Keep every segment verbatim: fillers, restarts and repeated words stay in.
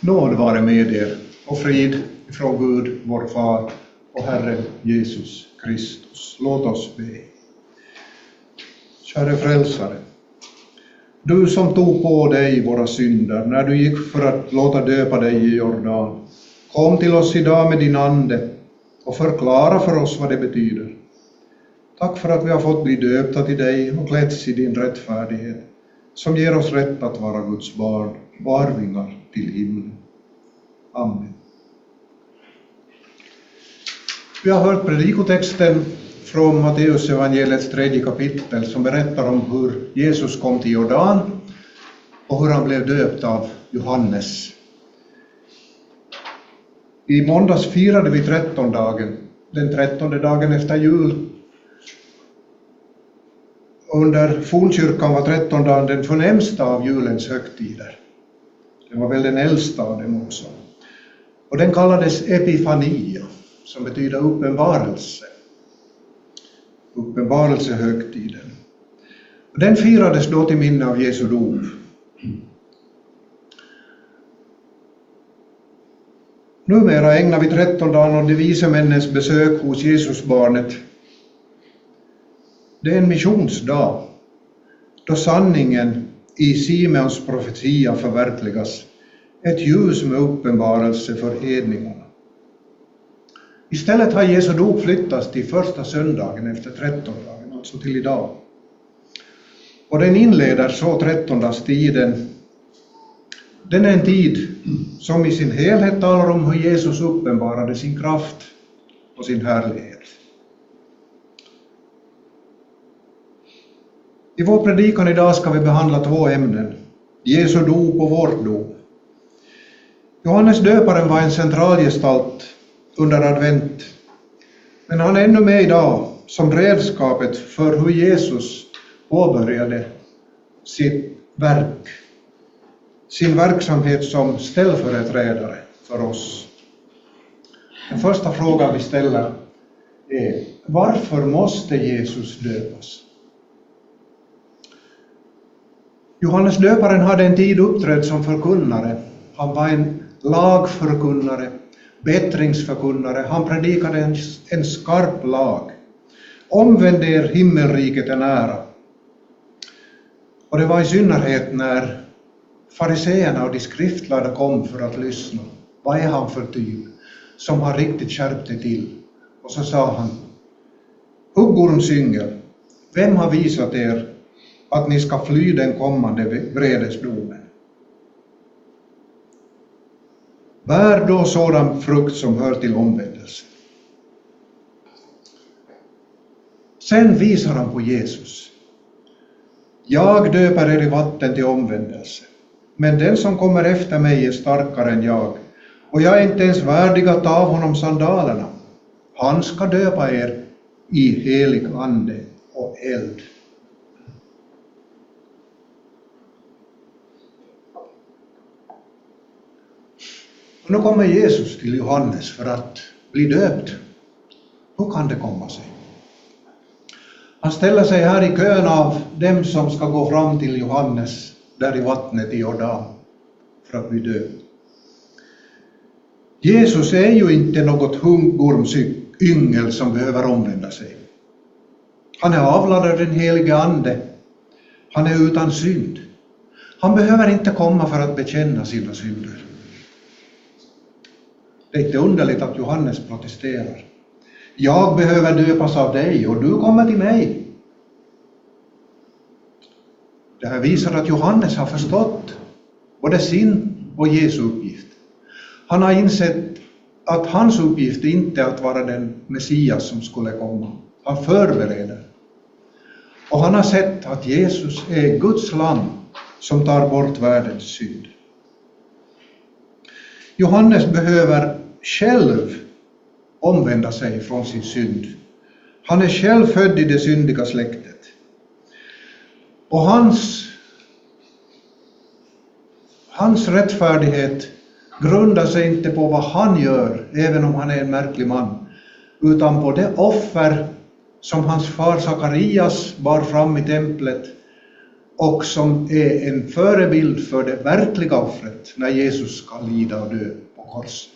Nåd vare med er och frid från Gud, vår far och Herren Jesus Kristus. Låt oss be. Käre frälsare, du som tog på dig våra synder när du gick för att låta döpa dig i Jordan, kom till oss idag med din ande och förklara för oss vad det betyder. Tack för att vi har fått bli döpta till dig och klätts i din rättfärdighet, som ger oss rätt att vara Guds barn och arvingar till himlen. Amen. Vi har hört predikotexten från Matteus evangeliets tredje kapitel som berättar om hur Jesus kom till Jordan och hur han blev döpt av Johannes. I måndags firade vi trettondagen, den trettonde dagen efter jul. Under fornkyrkan var trettondagen den förnämsta av julens högtider. Den var väl den äldsta av dem också. Och den kallades Epifania, som betyder uppenbarelse. Uppenbarelsehögtiden. Och den firades då till minne av Jesu dop. Numera ägnar vi trettondagen och de vise männens besök hos Jesusbarnet. Det är en missionsdag, då sanningen i Simeons profetia förverkligas, ett ljus med uppenbarelse för hedningarna. Istället har Jesu dop flyttats till första söndagen efter trettondagen, alltså till idag. Och den inleder så trettondagstiden. Den är en tid som i sin helhet talar om hur Jesus uppenbarade sin kraft och sin härlighet. I vår predikan idag ska vi behandla två ämnen, Jesu dop och vårt dop. Johannes döparen var en centralgestalt under advent, men han är ännu med idag som redskapet för hur Jesus påbörjade sitt verk, sin verksamhet som ställföreträdare för oss. Den första frågan vi ställer är: varför måste Jesus döpas? Johannes döparen hade en tid uppträdd som förkunnare. Han var en lagförkunnare, bättringsförkunnare. Han predikade en, en skarp lag. Omvänd er, himmelriket är nära. Och det var i synnerhet när fariseerna och de skriftlärda kom för att lyssna. Vad är han för typ som har riktigt skärpt det till? Och så sa han: huggormsyngel, vem har visat er att ni ska fly den kommande vredesdomen? Bär då sådan frukt som hör till omvändelse. Sen visar han på Jesus. Jag döper er i vatten till omvändelse, men den som kommer efter mig är starkare än jag, och jag är inte ens värdig att ta av honom sandalerna. Han ska döpa er i helig ande och eld. Och nu kommer Jesus till Johannes för att bli döpt. Hur kan det komma sig? Han ställer sig här i kön av dem som ska gå fram till Johannes där i vattnet i Jordan för att bli döpt. Jesus är ju inte något huggormsyngel som behöver omvända sig. Han är avlad av den helige ande. Han är utan synd. Han behöver inte komma för att bekänna sina synder. Det är inte underligt att Johannes protesterar. Jag behöver döpas av dig och du kommer till mig. Det här visar att Johannes har förstått både sin och Jesu uppgift. Han har insett att hans uppgift inte är att vara den Messias som skulle komma. Han förbereder. Och han har sett att Jesus är Guds lamm som tar bort världens synd. Johannes behöver själv omvända sig från sin synd. Han är själv född i det syndiga släktet. Och hans, hans rättfärdighet grundar sig inte på vad han gör, även om han är en märklig man, utan på det offer som hans far Sakarias bar fram i templet och som är en förebild för det verkliga offret när Jesus ska lida och dö på korset.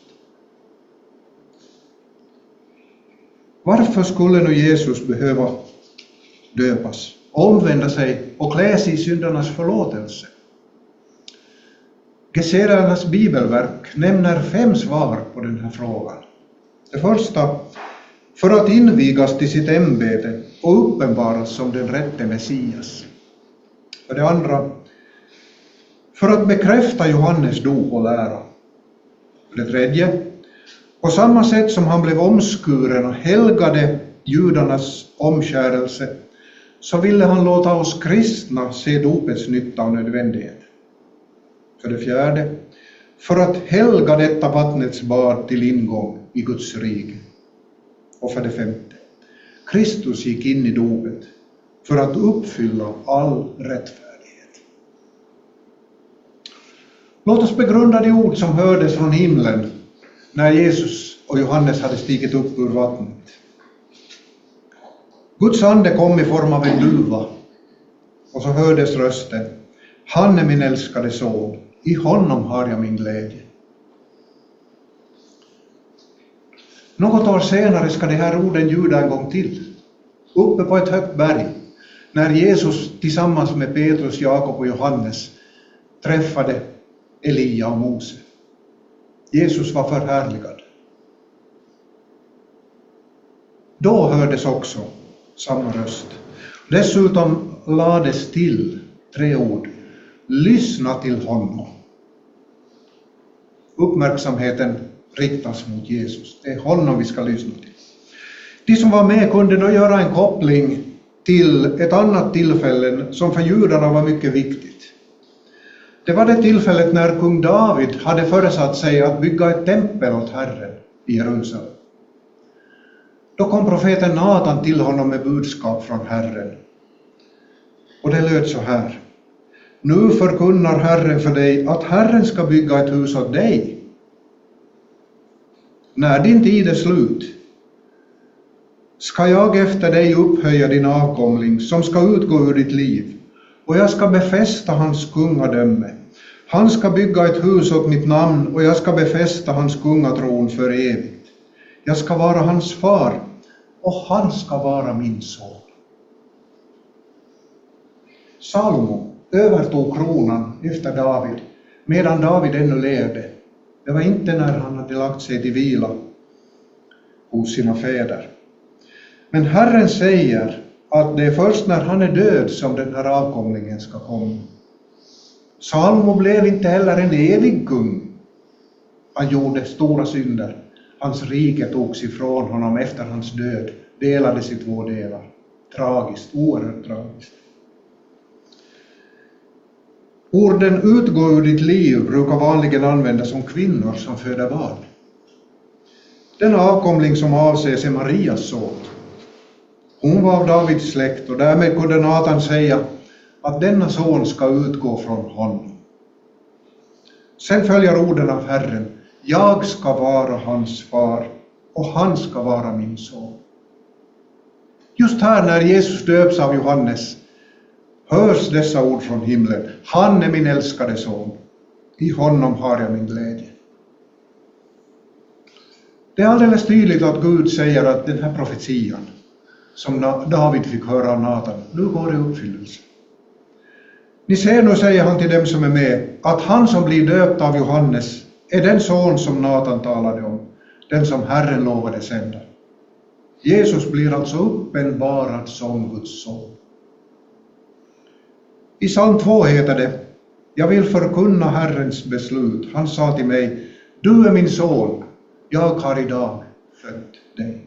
Varför skulle nu Jesus behöva döpas, omvända sig och klä sig i syndernas förlåtelse? Gesedernas bibelverk nämner fem svar på den här frågan. Det första, för att invigas till sitt ämbete och uppenbaras som den rätte Messias. För det andra, för att bekräfta Johannes dop och lära. För det tredje, på samma sätt som han blev omskuren och helgade judarnas omskärelse, så ville han låta oss kristna se dopets nytta och nödvändighet. För det fjärde, för att helga detta vattnets bad till ingång i Guds rike. Och för det femte, Kristus gick in i dopet för att uppfylla all rättfärdighet. Låt oss begrunda de ord som hördes från himlen när Jesus och Johannes hade stigit upp ur vattnet. Guds ande kom i form av en duva, och så hördes rösten: han är min älskade son, i honom har jag min glädje. Något år senare ska de här orden ljuda en gång till, uppe på ett högt berg, när Jesus tillsammans med Petrus, Jakob och Johannes träffade Elia och Mose. Jesus var förhärligad. Då hördes också samma röst. Dessutom lades till tre ord: lyssna till honom. Uppmärksamheten riktas mot Jesus. Det är honom vi ska lyssna till. De som var med kunde då göra en koppling till ett annat tillfälle som för judarna var mycket viktigt. Det var det tillfället när kung David hade föresatt sig att bygga ett tempel åt Herren i Jerusalem. Då kom profeten Natan till honom med budskap från Herren. Och det löd så här: nu förkunnar Herren för dig att Herren ska bygga ett hus åt dig. När din tid är slut ska jag efter dig upphöja din avkomling som ska utgå ur ditt liv, och jag ska befästa hans kungadöme. Han ska bygga ett hus åt mitt namn, och jag ska befästa hans kungatron för evigt. Jag ska vara hans far, och han ska vara min son. Salomo övertog kronan efter David, medan David ännu levde. Det var inte när han hade lagt sig till vila hos sina fäder. Men Herren säger att det är först när han är död som den här avkomlingen ska komma. Salomo blev inte heller en evig kung. Han gjorde stora synder. Hans rike togs ifrån honom efter hans död, delades i två delar. Tragiskt, oerhört tragiskt. Orden utgå ur ditt liv brukar vanligen användas om kvinnor som föder barn. Den avkomling som avses är Marias son. Hon var av Davids släkt, och därmed kunde Natan säga att denna son ska utgå från honom. Sen följer orden av Herren: jag ska vara hans far, och han ska vara min son. Just här när Jesus döps av Johannes hörs dessa ord från himlen: han är min älskade son, i honom har jag min glädje. Det är alldeles tydligt att Gud säger att den här profetian som David fick höra av Natan nu går i uppfyllelse. Ni ser nu, säger han till dem som är med, att han som blir döpt av Johannes är den son som Natan talade om, den som Herren lovade sända. Jesus blir alltså uppenbarad som Guds son. I psalm två heter det: jag vill förkunna Herrens beslut. Han sa till mig: du är min son, jag har idag fött dig.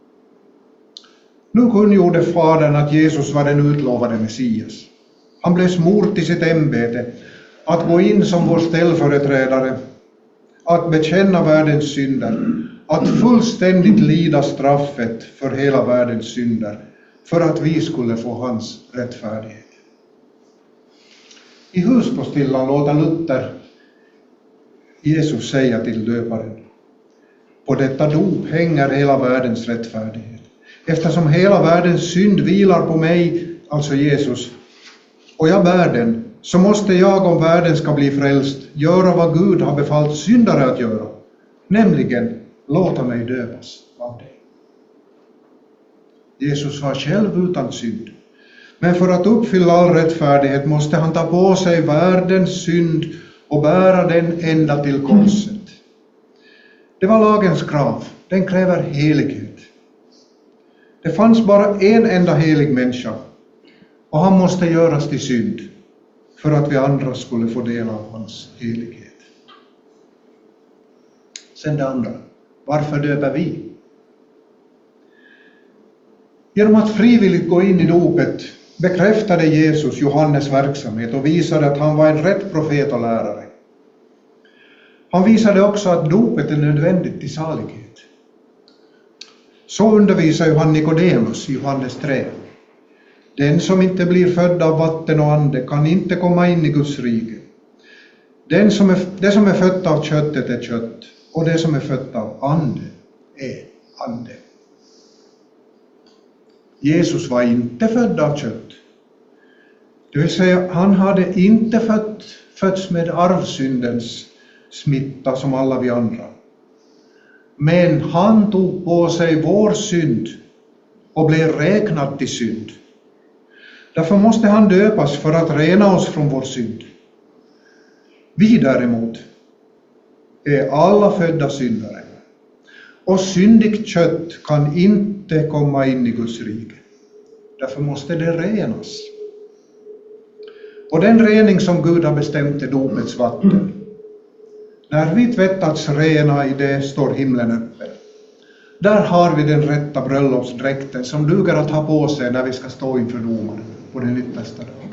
Nu kungjorde Fadern att Jesus var den utlovade Messias. Han blev smort i sitt ämbete, att gå in som vår ställföreträdare, att bekänna världens synder, att fullständigt lida straffet för hela världens synder, för att vi skulle få hans rättfärdighet. I huspostillan låter Luther Jesus säga till döparen: på detta dop hänger hela världens rättfärdighet. Eftersom hela världens synd vilar på mig, alltså Jesus, och jag bär den, så måste jag, om världen ska bli frälst, göra vad Gud har befallt syndare att göra, nämligen låta mig döpas av dig. Jesus var själv utan synd, men för att uppfylla all rättfärdighet måste han ta på sig världens synd och bära den ända till korset. Det var lagens krav, den kräver helighet. Det fanns bara en enda helig människa, och han måste göras till synd för att vi andra skulle få del av hans helighet. Sen det andra, varför döper vi? Genom att frivilligt gå in i dopet bekräftade Jesus Johannes verksamhet och visade att han var en rätt profet och lärare. Han visade också att dopet är nödvändigt till salighet. Så undervisar ju han Nikodemus i Johannes tre. Den som inte blir född av vatten och ande kan inte komma in i Guds rike. Den som är, det som är fött av köttet är kött, och det som är fött av ande är ande. Jesus var inte född av kött. Det vill säga, han hade inte fött, fötts med arvsyndens smitta som alla vi andra. Men han tog på sig vår synd och blev räknad till synd. Därför måste han döpas för att rena oss från vår synd. Vi däremot är alla födda syndare. Och syndigt kött kan inte komma in i Guds rike. Därför måste det renas. Och den rening som Gud har bestämt är dopets vatten. När vi tvättats rena i det står himlen öppen. Där har vi den rätta bröllopsdräkten som duger att ha på sig när vi ska stå inför domaren på den yttersta dagen.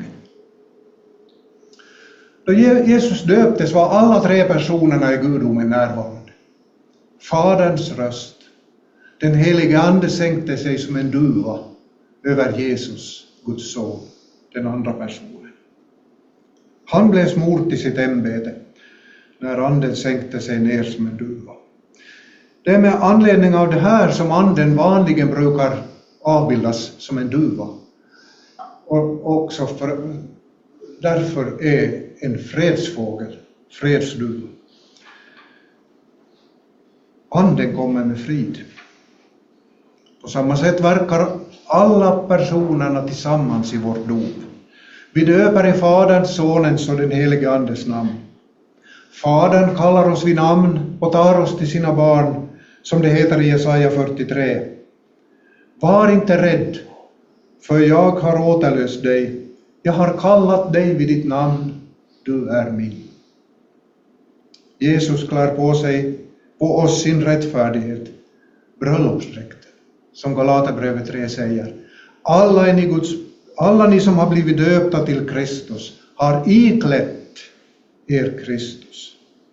Då Jesus döptes var alla tre personerna i gudomen närvarande. Faderns röst, den helige ande sänkte sig som en duva över Jesus, Guds son, den andra personen. Han blev smort i sitt ämbete när anden sänkte sig ner som en duva. Det är med anledning av det här som anden vanligen brukar avbildas som en duva. Och också för, därför är en fredsfågel, fredsduva. Anden kommer med frid. På samma sätt verkar alla personerna tillsammans i vårt dop. Vi döper i Faderns, Sonens och den helige Andes namn. Fadern kallar oss vid namn och tar oss till sina barn, som det heter i Jesaja fyrtiotre. Var inte rädd, för jag har återlöst dig. Jag har kallat dig vid ditt namn, du är min. Jesus klär på sig, på oss sin rättfärdighet, bröllopsdräkten, som Galaterbrevet tre säger. Alla, är ni Guds, alla ni som har blivit döpta till Kristus har iklätt er Kristus.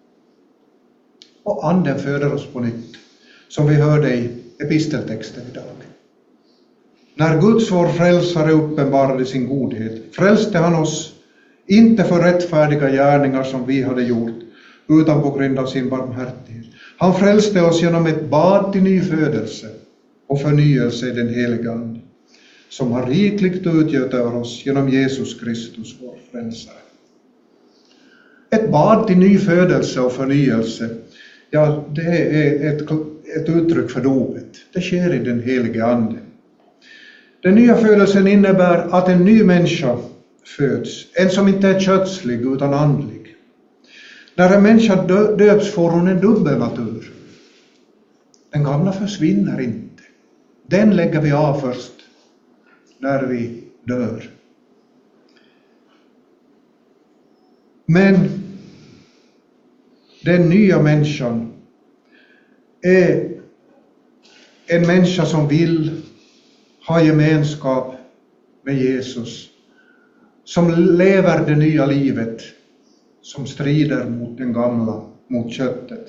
Och anden föder oss på nytt, som vi hörde i episteltexten idag. När Guds vår frälsare uppenbarade sin godhet, frälste han oss inte för rättfärdiga gärningar som vi hade gjort, utan på grund av sin barmhärtighet. Han frälste oss genom ett bad till nyfödelse och förnyelse i den heliga ande, som har rikligt utgöt över oss genom Jesus Kristus, vår frälsare. Ett bad till nyfödelse och förnyelse, ja, det är ett, ett uttryck för dopet. Det sker i den helige ande. Den nya födelsen innebär att en ny människa föds, en som inte är kötslig utan andlig. När en människa döps får hon en dubbel natur. Den gamla försvinner inte. Den lägger vi av först när vi dör. Men den nya människan är en människa som vill ha gemenskap med Jesus, som lever det nya livet, som strider mot den gamla, mot köttet.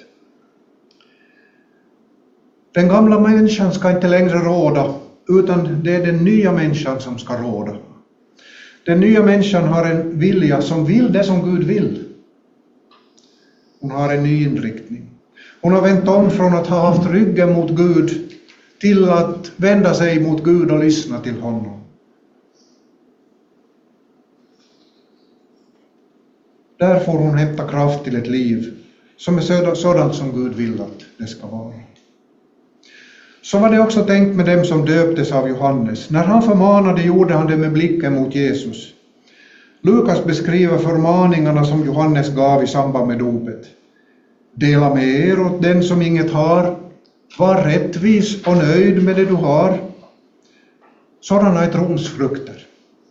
Den gamla människan ska inte längre råda, utan det är den nya människan som ska råda. Den nya människan har en vilja som vill det som Gud vill. Hon har en ny inriktning. Hon har vänt om från att ha haft ryggen mot Gud till att vända sig mot Gud och lyssna till honom. Där får hon hämta kraft till ett liv som är sådant som Gud vill att det ska vara. Så var det också tänkt med dem som döptes av Johannes. När han förmanade gjorde han det med blicken mot Jesus. Lukas beskriver förmaningarna som Johannes gav i samband med dopet. Dela med er åt den som inget har. Var rättvis och nöjd med det du har. Sådana är trons frukter.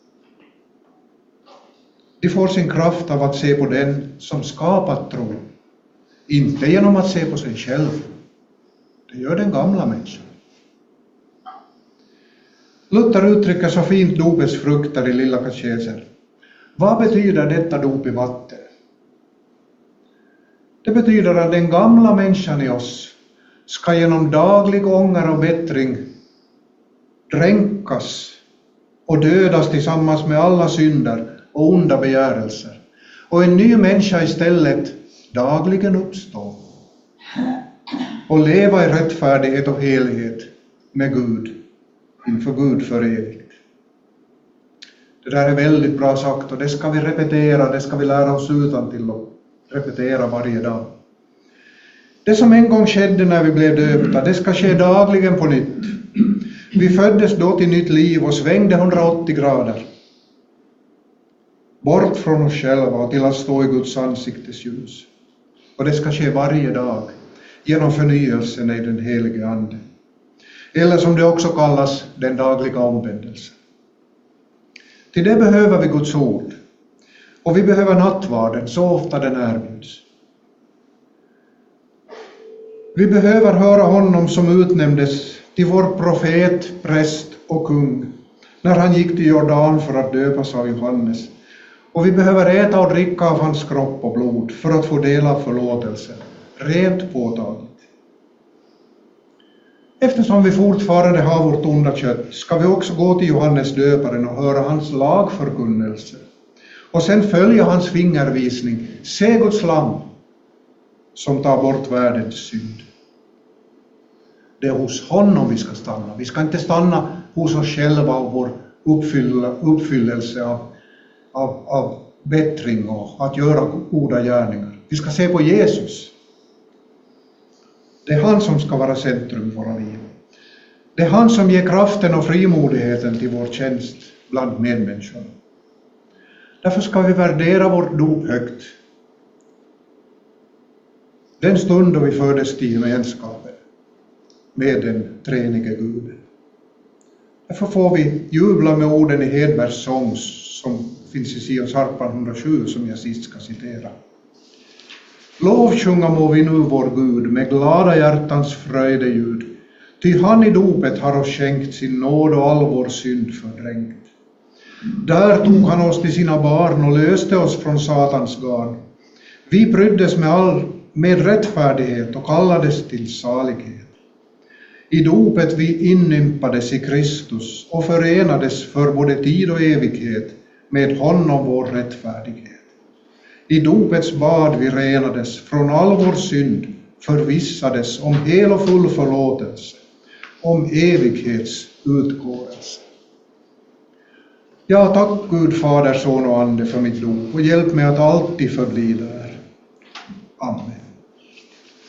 De får sin kraft av att se på den som skapat tron. Inte genom att se på sig själv. Det gör den gamla människan. Luther uttrycker så fint dopets frukter i Lilla katekesen. Vad betyder detta dop i vatten? Det betyder att den gamla människan i oss ska genom daglig ånger och bättring dränkas och dödas tillsammans med alla synder och onda begärelser. Och en ny människa istället dagligen uppstå och leva i rättfärdighet och helhet med Gud, inför Gud för evigt. Det där är väldigt bra sagt och det ska vi repetera, det ska vi lära oss utantill och repetera varje dag. Det som en gång skedde när vi blev döpta, det ska ske dagligen på nytt. Vi föddes då till nytt liv och svängde hundraåttio grader. Bort från oss själva och till att stå i Guds ansiktes ljus. Och det ska ske varje dag genom förnyelsen i den helige Ande. Eller som det också kallas, den dagliga omvändelsen. Till det behöver vi Guds ord. Och vi behöver nattvarden så ofta den erbjuds. Vi behöver höra honom som utnämndes till vår profet, präst och kung när han gick till Jordan för att döpas av Johannes. Och vi behöver äta och dricka av hans kropp och blod för att få del av förlåtelsen, rent påtagligt. Eftersom vi fortfarande har vårt onda kött ska vi också gå till Johannes döparen och höra hans lagförkunnelse. Och sen följa hans fingervisning, se Guds lamm som tar bort världens synd. Det är hos honom vi ska stanna. Vi ska inte stanna hos oss själva och vår uppfyllelse av, av, av bättring och att göra goda gärningar. Vi ska se på Jesus. Det är han som ska vara centrum i våra liv. Det är han som ger kraften och frimodigheten till vår tjänst bland medmänniskorna. Därför ska vi värdera vårt dop högt. Den stund då vi fördes till gemenskapen med den treenige Guden. Därför får vi jubla med orden i Hedbergs sång som finns i Sions harpan hundrasju som jag sist ska citera. Lovsjunga må vi nu vår Gud med glada hjärtans fröjdeljud, ty han i dopet har oss skänkt sin nåd och all vår synd fördränkt. Där tog han oss till sina barn och löste oss från Satans garn. Vi pryddes med, all, med rättfärdighet och kallades till salighet. I dopet vi inympades i Kristus och förenades för både tid och evighet med honom vår rättfärdighet. I dopets bad vi renades från all vår synd, förvissades om hel och full förlåtelse, om evighets utgåelse. Ja, tack Gud, Fader, Son och Ande för mitt dop och hjälp mig att alltid förbli där. Amen.